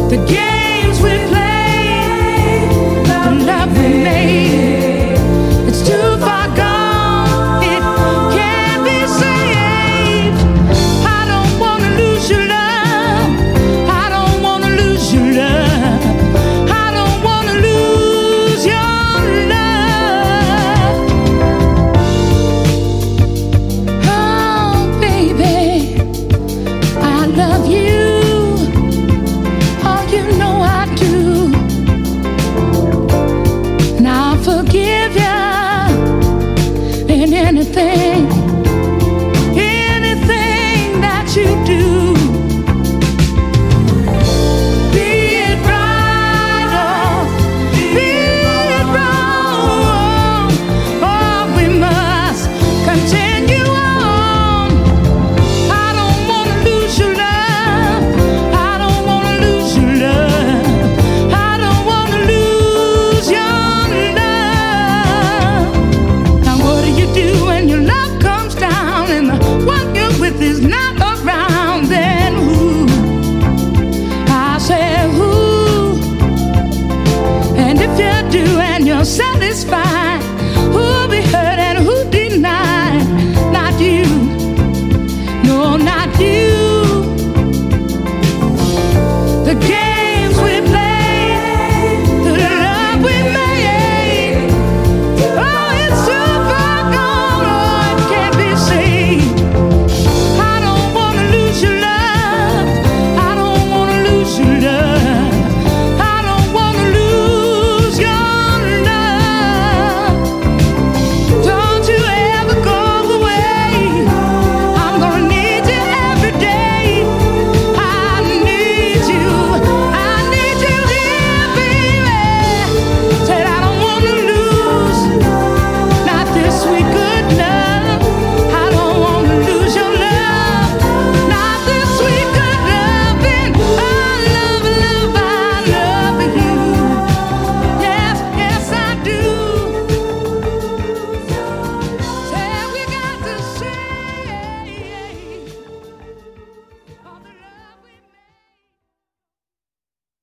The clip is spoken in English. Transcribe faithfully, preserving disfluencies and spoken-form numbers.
The games we play, the love we made, it's too far gone, it can't be saved. I don't wanna lose your love, I don't wanna lose your love, I don't wanna lose your love. Oh baby, I love you. Forgive ya in anything, anything that you do. Be it right or be it wrong, oh, we must continue on. I don't wanna lose your love, I don't wanna lose your love, I don't wanna lose your is not around, then who? I say who? And if you do and you're satisfied, who'll be hurt and who denied? Not you, no, not you. The game